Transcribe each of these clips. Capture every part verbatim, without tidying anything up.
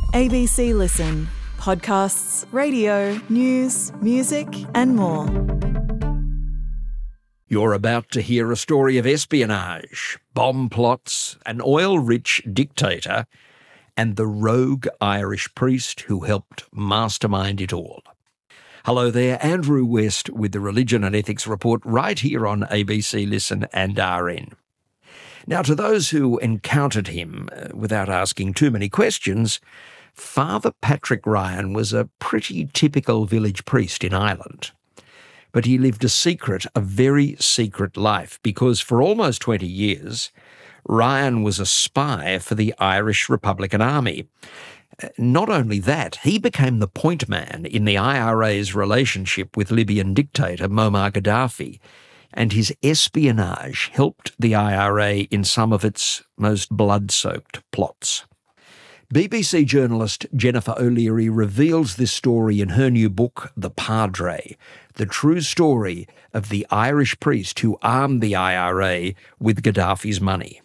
A B C Listen. Podcasts, radio, news, music and more. You're about to hear a story of espionage, bomb plots, an oil-rich dictator, and the rogue Irish priest who helped mastermind it all. Hello there, Andrew West with the Religion and Ethics Report right here on A B C Listen and R N. Now, to those who encountered him, uh, without asking too many questions, Father Patrick Ryan was a pretty typical village priest in Ireland. But he lived a secret, a very secret life, because for almost twenty years, Ryan was a spy for the Irish Republican Army. Not only that, he became the point man in the I R A's relationship with Libyan dictator Muammar Gaddafi, and his espionage helped the I R A in some of its most blood-soaked plots. B B C journalist Jennifer O'Leary reveals this story in her new book, The Padre, the true story of the Irish priest who armed the I R A with Gaddafi's money.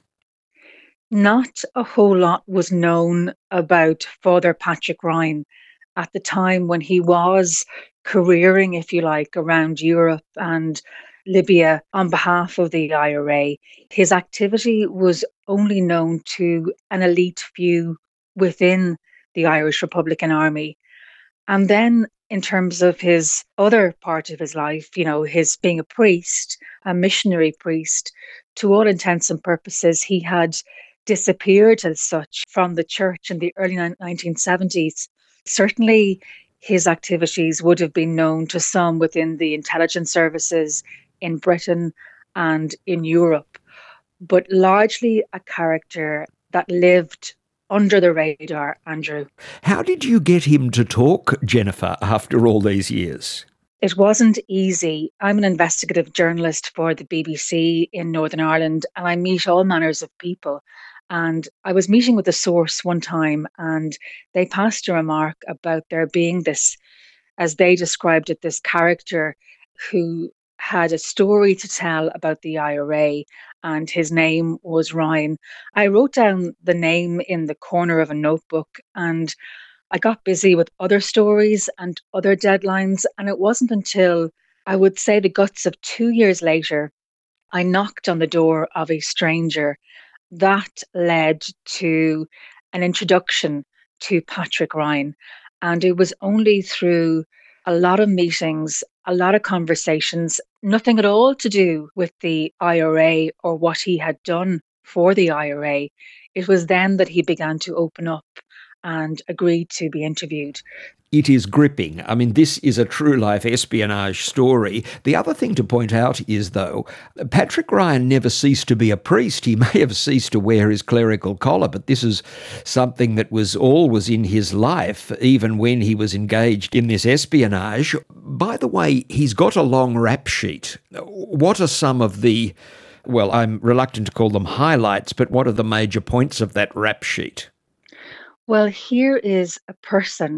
Not a whole lot was known about Father Patrick Ryan at the time when he was careering, if you like, around Europe and Libya on behalf of the I R A. His activity was only known to an elite few within the Irish Republican Army. And then in terms of his other part of his life, you know, his being a priest, a missionary priest, to all intents and purposes, he had disappeared as such from the church in the early nineteen seventies. Certainly his activities would have been known to some within the intelligence services in Britain and in Europe, but largely a character that lived under the radar, Andrew. How did you get him to talk, Jennifer, after all these years? It wasn't easy. I'm an investigative journalist for the B B C in Northern Ireland, and I meet all manners of people. And I was meeting with a source one time, and they passed a remark about there being this, as they described it, this character who had a story to tell about the I R A, and his name was Ryan. I wrote down the name in the corner of a notebook, and I got busy with other stories and other deadlines, and it wasn't until, I would say, the guts of two years later, I knocked on the door of a stranger. That led to an introduction to Patrick Ryan, and it was only through a lot of meetings, a lot of conversations, nothing at all to do with the I R A or what he had done for the I R A. It was then that he began to open up and agreed to be interviewed. It is gripping. I mean, this is a true-life espionage story. The other thing to point out is, though, Patrick Ryan never ceased to be a priest. He may have ceased to wear his clerical collar, but this is something that was always in his life, even when he was engaged in this espionage. By the way, he's got a long rap sheet. What are some of the, well, I'm reluctant to call them highlights, but what are the major points of that rap sheet? Well, here is a person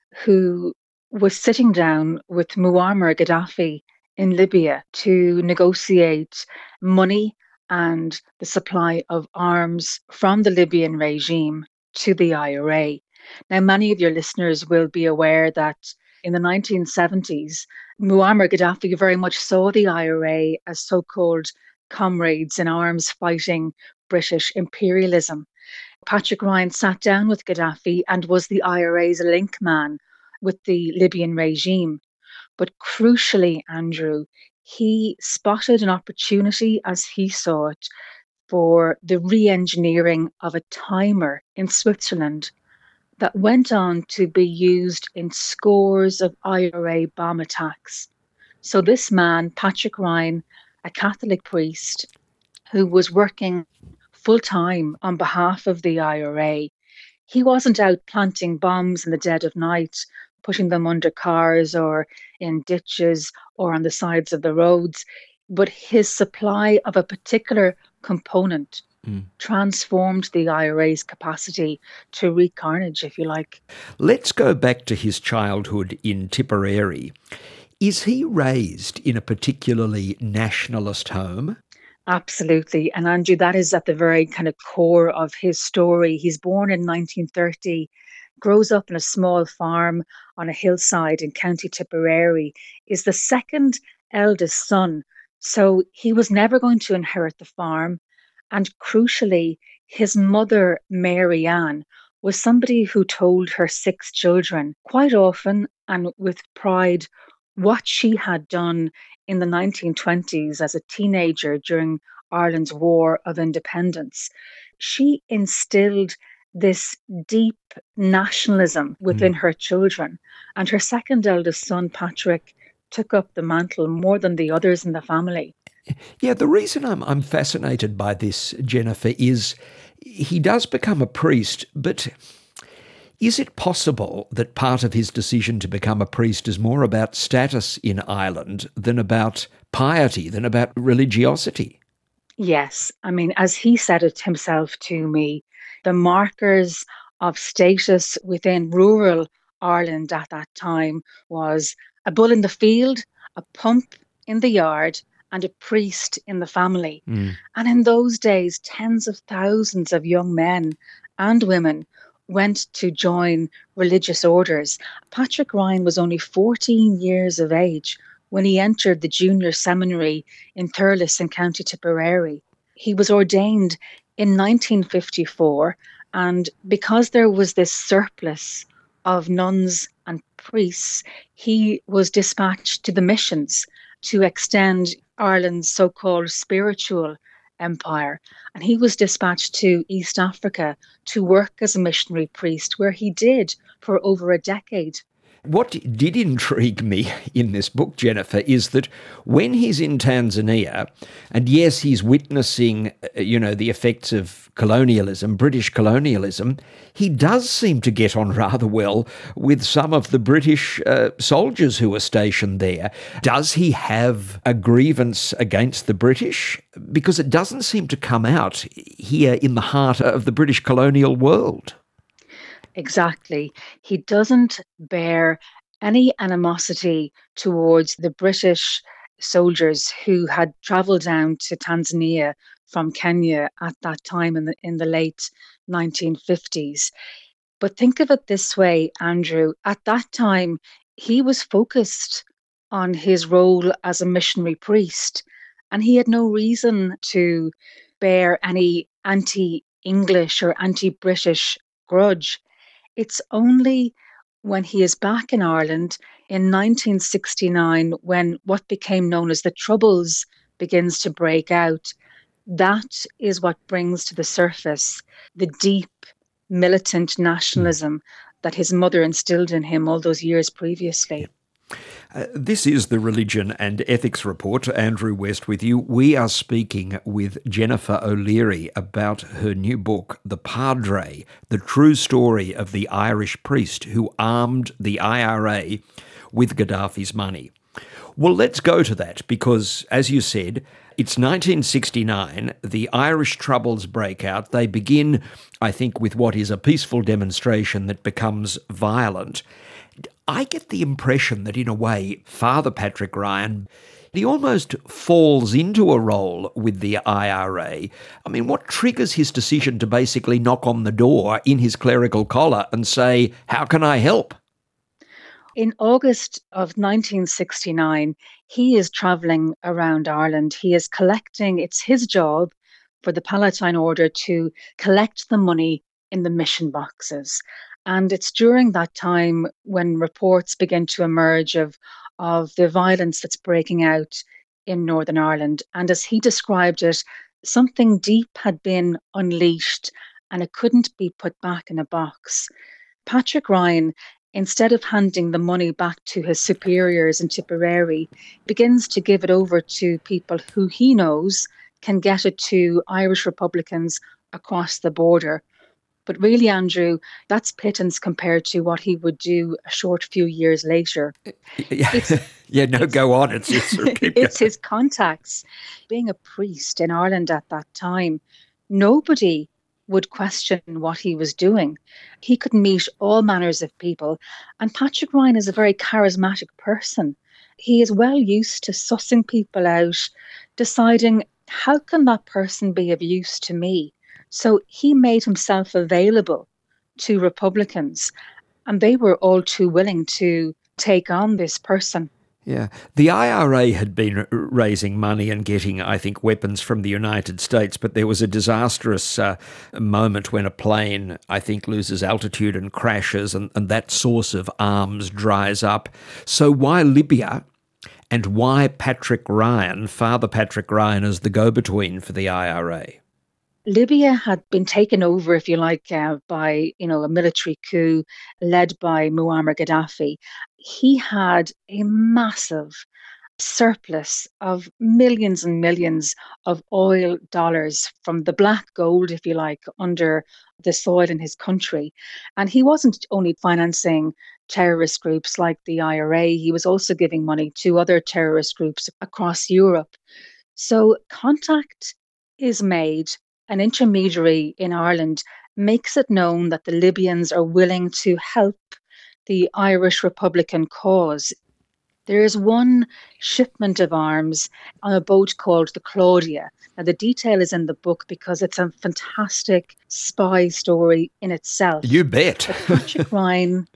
who was sitting down with Muammar Gaddafi in Libya to negotiate money and the supply of arms from the Libyan regime to the I R A. Now, many of your listeners will be aware that in the nineteen seventies, Muammar Gaddafi very much saw the I R A as so-called comrades in arms fighting British imperialism. Patrick Ryan sat down with Gaddafi and was the I R A's link man with the Libyan regime. But crucially, Andrew, he spotted an opportunity, as he saw it, for the re-engineering of a timer in Switzerland that went on to be used in scores of I R A bomb attacks. So this man, Patrick Ryan, a Catholic priest who was working full-time on behalf of the I R A, he wasn't out planting bombs in the dead of night, putting them under cars or in ditches or on the sides of the roads, but his supply of a particular component mm. transformed the I R A's capacity to wreak carnage, if you like. Let's go back to his childhood in Tipperary. Is he raised in a particularly nationalist home? Absolutely. And Andrew, that is at the very kind of core of his story. He's born in nineteen thirty grows up in a small farm on a hillside in County Tipperary, is the second eldest son. So he was never going to inherit the farm. And crucially, his mother, Mary Ann, was somebody who told her six children quite often and with pride what she had done in the nineteen twenties as a teenager during Ireland's War of Independence. She instilled this deep nationalism within Mm. her children. And her second eldest son, Patrick, took up the mantle more than the others in the family. Yeah, the reason I'm I'm fascinated by this, Jennifer, is he does become a priest, but is it possible that part of his decision to become a priest is more about status in Ireland than about piety, than about religiosity? Yes. I mean, as he said it himself to me, the markers of status within rural Ireland at that time was a bull in the field, a pump in the yard, and a priest in the family. Mm. And in those days, tens of thousands of young men and women went to join religious orders. Patrick Ryan was only fourteen years of age when he entered the junior seminary in Thurles in County Tipperary. He was ordained in nineteen fifty-four, and because there was this surplus of nuns and priests, he was dispatched to the missions to extend Ireland's so-called spiritual empire. And he was dispatched to East Africa to work as a missionary priest, where he did for over a decade. What did intrigue me in this book, Jennifer, is that when he's in Tanzania, and yes, he's witnessing, uh, you know, the effects of colonialism, British colonialism, he does seem to get on rather well with some of the British uh, soldiers who are stationed there. Does he have a grievance against the British? Because it doesn't seem to come out here in the heart of the British colonial world. Exactly. He doesn't bear any animosity towards the British soldiers who had travelled down to Tanzania from Kenya at that time in the in the late nineteen fifties. But think of it this way, Andrew. At that time, he was focused on his role as a missionary priest, and he had no reason to bear any anti-English or anti-British grudge. It's only when he is back in Ireland in nineteen sixty-nine, when what became known as the Troubles begins to break out, that is what brings to the surface the deep militant nationalism that his mother instilled in him all those years previously. Uh, this is the Religion and Ethics Report. Andrew West with you. We are speaking with Jennifer O'Leary about her new book, The Padre, the true story of the Irish priest who armed the I R A with Gaddafi's money. Well, let's go to that because, as you said, it's nineteen sixty-nine, the Irish Troubles break out. They begin, I think, with what is a peaceful demonstration that becomes violent. I get the impression that, in a way, Father Patrick Ryan, he almost falls into a role with the I R A. I mean, what triggers his decision to basically knock on the door in his clerical collar and say, "How can I help?" In August of nineteen sixty-nine, he is travelling around Ireland. He is collecting, it's his job for the Palatine Order to collect the money in the mission boxes. And it's during that time when reports begin to emerge of, of the violence that's breaking out in Northern Ireland. And as he described it, something deep had been unleashed and it couldn't be put back in a box. Patrick Ryan, instead of handing the money back to his superiors in Tipperary, begins to give it over to people who he knows can get it to Irish Republicans across the border. But really, Andrew, that's pittance compared to what he would do a short few years later. Yeah, yeah no, go on. It's, it's, it's his contacts. Being a priest in Ireland at that time, nobody would question what he was doing. He could meet all manners of people. And Patrick Ryan is a very charismatic person. He is well used to sussing people out, deciding, how can that person be of use to me? So he made himself available to Republicans, and they were all too willing to take on this person. Yeah. The I R A had been r- raising money and getting, I think, weapons from the United States, but there was a disastrous uh, moment when a plane, I think, loses altitude and crashes, and, and that source of arms dries up. So why Libya, and why Patrick Ryan, Father Patrick Ryan, as the go-between for the I R A? Libya had been taken over, if you like, uh, by you know a military coup led by Muammar Gaddafi. He had a massive surplus of millions and millions of oil dollars from the black gold, if you like, under the soil in his country. And he wasn't only financing terrorist groups like the I R A, he was also giving money to other terrorist groups across Europe. So contact is made. An intermediary in Ireland makes it known that the Libyans are willing to help the Irish Republican cause. There is one shipment of arms on a boat called the Claudia. Now, the detail is in the book because it's a fantastic spy story in itself. You bet. But Patrick Ryan,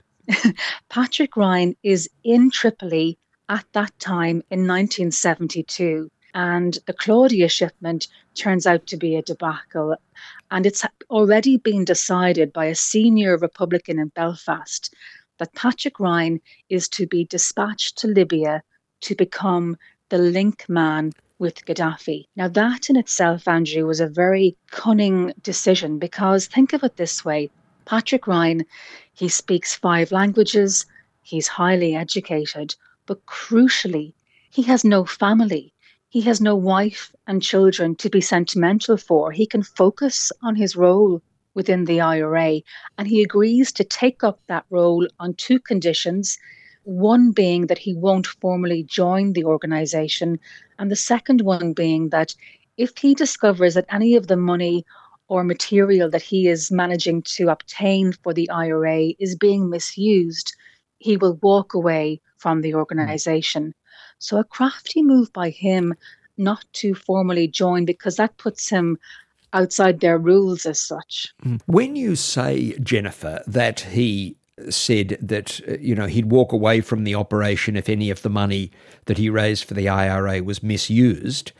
Patrick Ryan is in Tripoli at that time in nineteen seventy-two. And the Claudia shipment turns out to be a debacle. And it's already been decided by a senior Republican in Belfast that Patrick Ryan is to be dispatched to Libya to become the link man with Gaddafi. Now, that in itself, Andrew, was a very cunning decision, because think of it this way. Patrick Ryan, he speaks five languages, he's highly educated, but crucially, he has no family. He has no wife and children to be sentimental for. He can focus on his role within the I R A, and he agrees to take up that role on two conditions. One being that he won't formally join the organisation, and the second one being that if he discovers that any of the money or material that he is managing to obtain for the I R A is being misused, he will walk away from the organisation. So a crafty move by him not to formally join, because that puts him outside their rules as such. When you say, Jennifer, that he said that, uh, you know, he'd walk away from the operation if any of the money that he raised for the I R A was misused,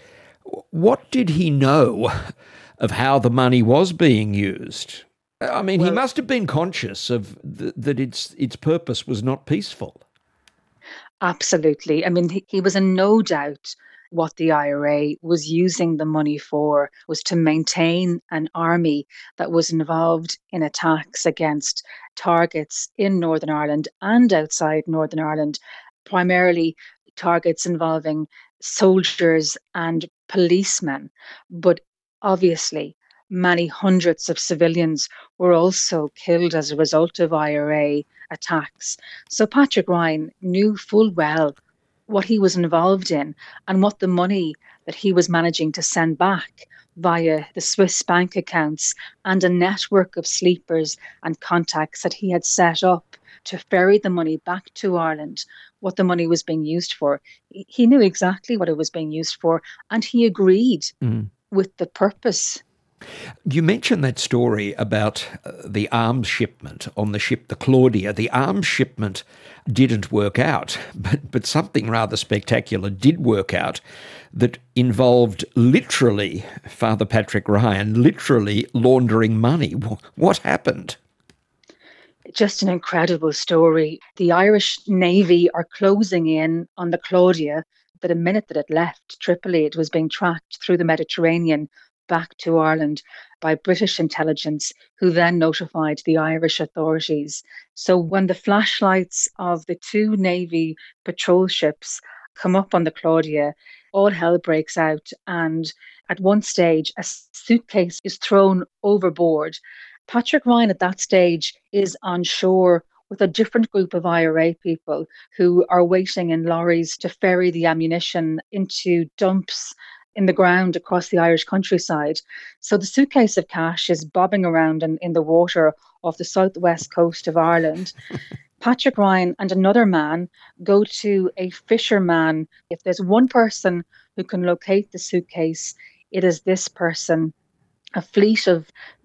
what did he know of how the money was being used? I mean, well, he must have been conscious of th- that its its purpose was not peaceful. Absolutely. I mean, he, he was in no doubt what the I R A was using the money for was to maintain an army that was involved in attacks against targets in Northern Ireland and outside Northern Ireland, primarily targets involving soldiers and policemen. But obviously, many hundreds of civilians were also killed as a result of I R A attacks. So Patrick Ryan knew full well what he was involved in and what the money that he was managing to send back via the Swiss bank accounts and a network of sleepers and contacts that he had set up to ferry the money back to Ireland, what the money was being used for. He knew exactly what it was being used for, and he agreed mm. with the purpose. You mentioned that story about uh, the arms shipment on the ship, the Claudia. The arms shipment didn't work out, but, but something rather spectacular did work out that involved literally, Father Patrick Ryan, literally laundering money. What happened? Just an incredible story. The Irish Navy are closing in on the Claudia. That the minute that it left Tripoli, it was being tracked through the Mediterranean back to Ireland by British intelligence, who then notified the Irish authorities. So when the flashlights of the two Navy patrol ships come up on the Claudia, all hell breaks out. And at one stage, a suitcase is thrown overboard. Patrick Ryan at that stage is on shore with a different group of I R A people who are waiting in lorries to ferry the ammunition into dumps in the ground across the Irish countryside. So the suitcase of cash is bobbing around in, in the water off the southwest coast of Ireland. Patrick Ryan and another man go to a fisherman. If there's one person who can locate the suitcase, it is this person. A fleet of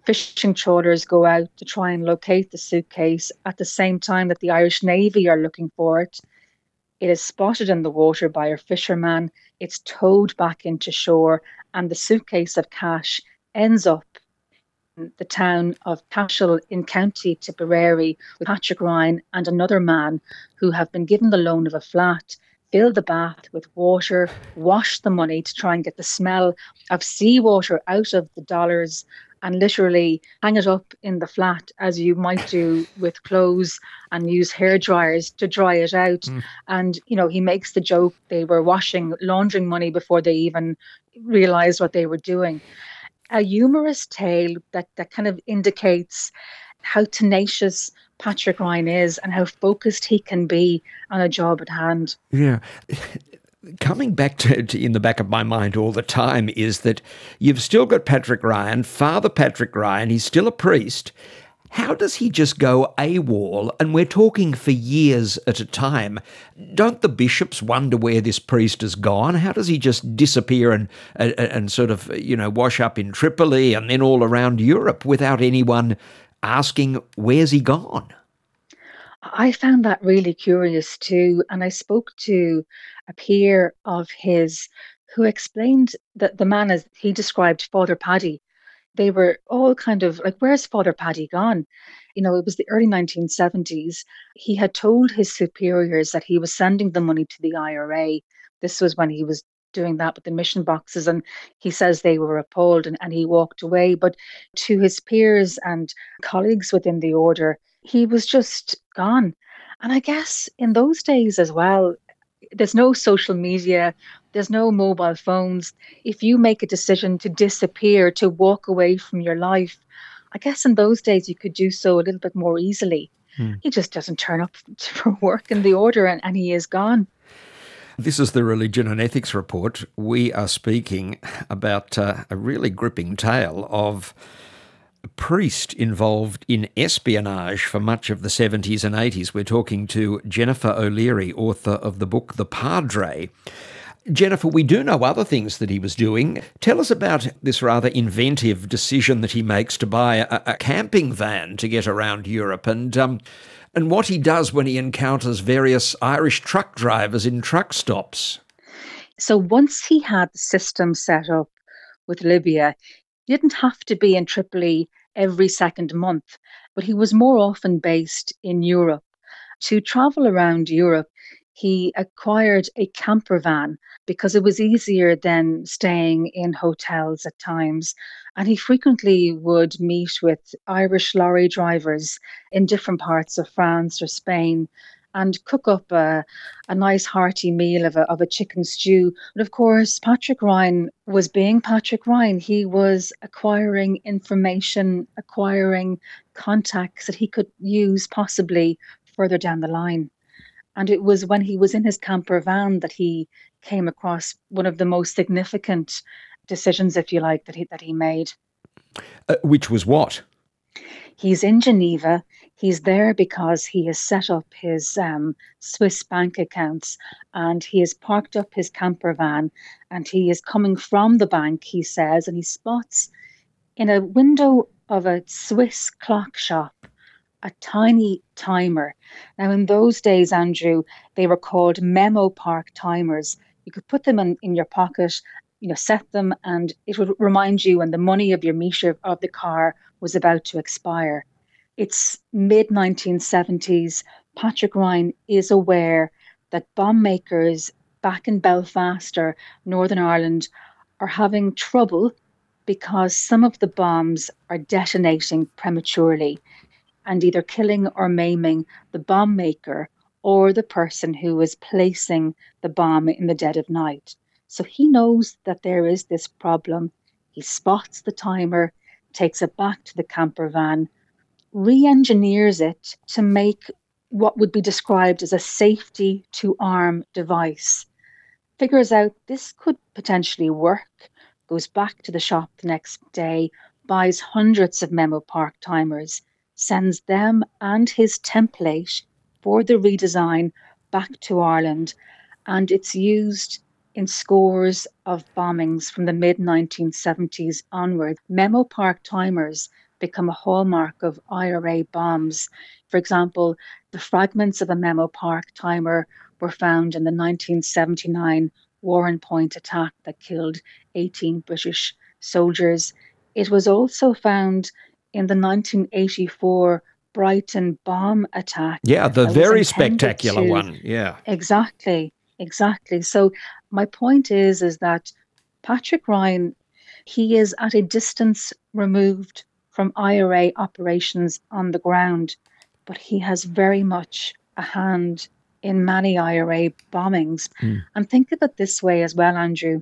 Fishing trawlers go out to try and locate the suitcase at the same time that the Irish Navy are looking for it. It is spotted in the water by a fisherman. It's towed back into shore, and the suitcase of cash ends up in the town of Cashel in County Tipperary with Patrick Ryan and another man who have been given the loan of a flat, fill the bath with water, wash the money to try and get the smell of seawater out of the dollars, and literally hang it up in the flat as you might do with clothes, and use hair dryers to dry it out. Mm. And, you know, he makes the joke they were washing, laundering money before they even realised what they were doing. A humorous tale that, that kind of indicates how tenacious Patrick Ryan is and how focused he can be on a job at hand. Yeah. Coming back to, to in the back of my mind all the time is that you've still got Patrick Ryan, Father Patrick Ryan, he's still a priest. How does he just go AWOL? And we're talking for years at a time. Don't the bishops wonder where this priest has gone? How does he just disappear and, and, and sort of, you know, wash up in Tripoli and then all around Europe without anyone asking, where's he gone? I found that really curious too. And I spoke to a peer of his who explained that the man, as he described Father Paddy, they were all kind of like, where's Father Paddy gone? You know, it was the early nineteen seventies. He had told his superiors that he was sending the money to the I R A. This was when he was doing that with the mission boxes, and he says they were appalled, and, and he walked away. But to his peers and colleagues within the order, he was just gone. And I guess in those days as well, there's no social media, there's no mobile phones. If you make a decision to disappear, to walk away from your life, I guess in those days you could do so a little bit more easily. Hmm. He just doesn't turn up for work in the order, and, and he is gone. This is the Religion and Ethics Report. We are speaking about uh, a really gripping tale of a priest involved in espionage for much of the seventies and eighties. We're talking to Jennifer O'Leary, author of the book The Padre. Jennifer, we do know other things that he was doing. Tell us about this rather inventive decision that he makes to buy a, a camping van to get around Europe, and um, and what he does when he encounters various Irish truck drivers in truck stops. So once he had the system set up with Libya, he didn't have to be in Tripoli every second month, but he was more often based in Europe. To travel around Europe, he acquired a camper van because it was easier than staying in hotels at times. And he frequently would meet with Irish lorry drivers in different parts of France or Spain and cook up a, a nice hearty meal of a, of a chicken stew. But of course, Patrick Ryan was being Patrick Ryan. He was acquiring information, acquiring contacts that he could use possibly further down the line. And it was when he was in his camper van that he came across one of the most significant decisions, if you like, that he that he made. Uh, which was what? He's in Geneva. He's there because he has set up his um, Swiss bank accounts, and he has parked up his camper van, and he is coming from the bank, he says, and he spots in a window of a Swiss clock shop a tiny timer. Now, in those days, Andrew, they were called Memo Park timers. You could put them in, in your pocket, you know, set them, and it would remind you when the money of your meter of the car was about to expire. It's mid nineteen seventies. Patrick Ryan is aware that bomb makers back in Belfast or Northern Ireland are having trouble because some of the bombs are detonating prematurely and either killing or maiming the bomb maker or the person who is placing the bomb in the dead of night. So he knows that there is this problem. He spots the timer, takes it back to the camper van, re-engineers it to make what would be described as a safety to arm device. Figures out this could potentially work, goes back to the shop the next day, buys hundreds of Memo Park timers, sends them and his template for the redesign back to Ireland, and it's used in scores of bombings from the mid nineteen seventies onward. Memo Park timers become a hallmark of I R A bombs. For example, the fragments of a Menlo Park timer were found in the nineteen seventy-nine Warren Point attack that killed eighteen British soldiers. It was also found in the nineteen eighty-four Brighton bomb attack. Yeah, the that was very intended spectacular to- one. Yeah. Exactly, exactly. So my point is, is that Patrick Ryan, he is at a distance removed from I R A operations on the ground, but he has very much a hand in many I R A bombings. Hmm. And think of it this way as well, Andrew.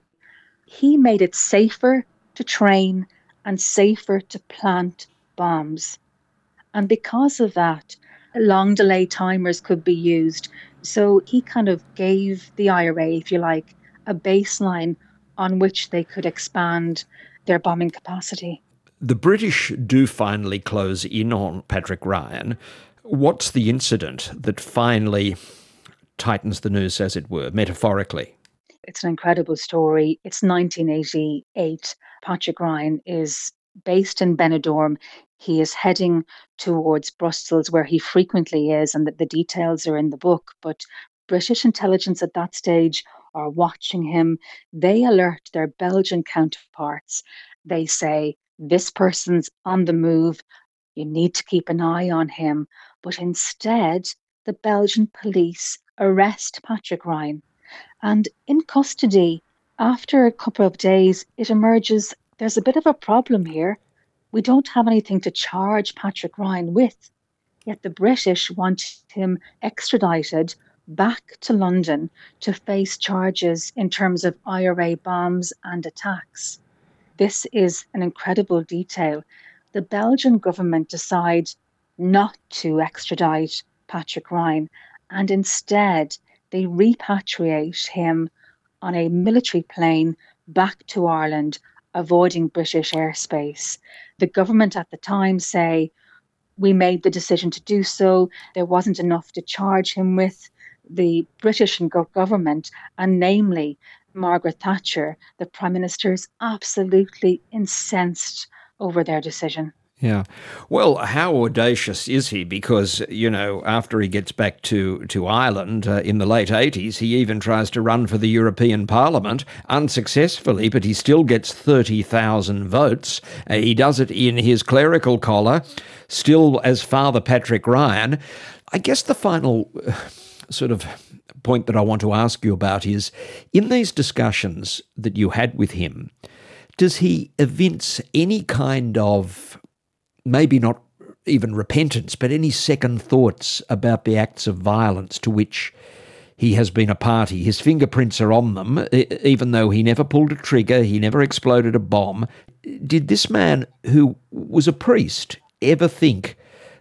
He made it safer to train and safer to plant bombs. And because of that, long delay timers could be used. So he kind of gave the I R A, if you like, a baseline on which they could expand their bombing capacity. The British do finally close in on Patrick Ryan. What's the incident that finally tightens the noose, as it were, metaphorically? It's an incredible story. It's nineteen eighty-eight. Patrick Ryan is based in Benidorm. He is heading towards Brussels, where he frequently is, and the, the details are in the book. But British intelligence at that stage are watching him. They alert their Belgian counterparts. They say, this person's on the move. You need to keep an eye on him. But instead, the Belgian police arrest Patrick Ryan. And in custody, after a couple of days, it emerges there's a bit of a problem here. We don't have anything to charge Patrick Ryan with. Yet the British want him extradited back to London to face charges in terms of I R A bombs and attacks. This is an incredible detail. The Belgian government decides not to extradite Patrick Ryan, and instead they repatriate him on a military plane back to Ireland, avoiding British airspace. The government at the time say, we made the decision to do so. There wasn't enough to charge him with. The British government, and namely Margaret Thatcher, the Prime Minister, is absolutely incensed over their decision. Yeah. Well, how audacious is he? Because, you know, after he gets back to, to Ireland uh, in the late eighties, he even tries to run for the European Parliament, unsuccessfully, but he still gets thirty thousand votes. Uh, he does it in his clerical collar, still as Father Patrick Ryan. I guess the final uh, sort of point that I want to ask you about is, in these discussions that you had with him, does he evince any kind of, maybe not even repentance, but any second thoughts about the acts of violence to which he has been a party? His fingerprints are on them, even though he never pulled a trigger, he never exploded a bomb. Did this man, who was a priest, ever think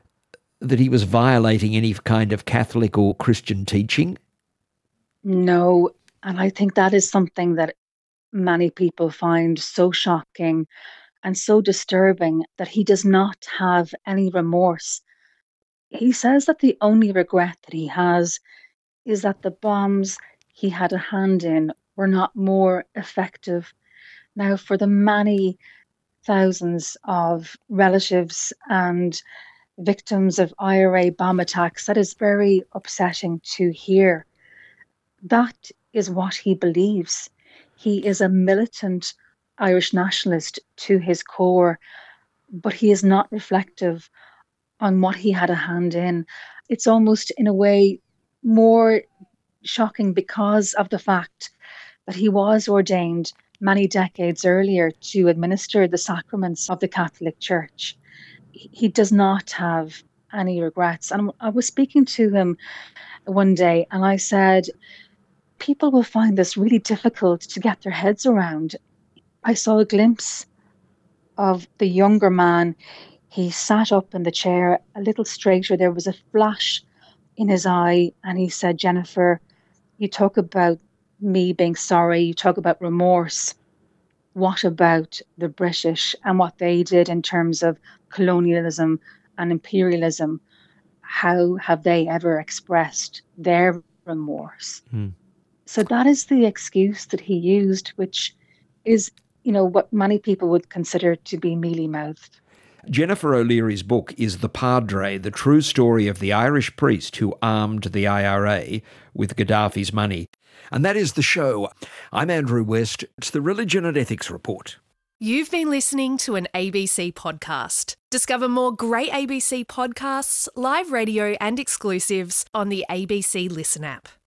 that he was violating any kind of Catholic or Christian teaching? No, and I think that is something that many people find so shocking and so disturbing, that he does not have any remorse. He says that the only regret that he has is that the bombs he had a hand in were not more effective. Now, for the many thousands of relatives and victims of I R A bomb attacks, that is very upsetting to hear. That is what he believes. He is a militant Irish nationalist to his core, but he is not reflective on what he had a hand in. It's almost, in a way, more shocking because of the fact that he was ordained many decades earlier to administer the sacraments of the Catholic Church. He does not have any regrets. And I was speaking to him one day and I said, people will find this really difficult to get their heads around. I saw a glimpse of the younger man. He sat up in the chair a little straighter. There was a flash in his eye. And he said, Jennifer, you talk about me being sorry. You talk about remorse. What about the British and what they did in terms of colonialism and imperialism? How have they ever expressed their remorse? Hmm. So that is the excuse that he used, which is, you know, what many people would consider to be mealy-mouthed. Jennifer O'Leary's book is The Padre, the true story of the Irish priest who armed the I R A with Gaddafi's money. And that is the show. I'm Andrew West. It's the Religion and Ethics Report. You've been listening to an A B C podcast. Discover more great A B C podcasts, live radio and exclusives on the A B C Listen app.